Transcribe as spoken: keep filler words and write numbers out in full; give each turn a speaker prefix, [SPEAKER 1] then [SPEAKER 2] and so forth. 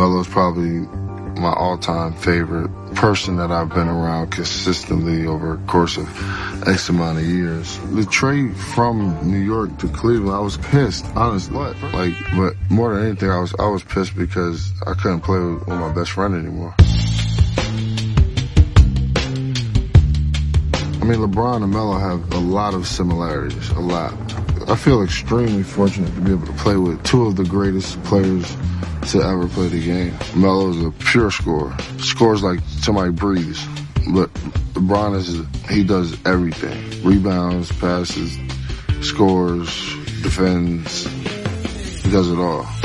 [SPEAKER 1] Melo's probably my all-time favorite person that I've been around consistently over a course of X amount of years. The trade from New York to Cleveland, I was pissed, honestly. Like, but more than anything, I was I was pissed because I couldn't play with, with my best friend anymore. I mean, LeBron and Melo have a lot of similarities, a lot. I feel extremely fortunate to be able to play with two of the greatest players to ever play the game. Melo's a pure scorer. Scores like somebody breathes. But LeBron is, he does everything. Rebounds, passes, scores, defends. He does it all.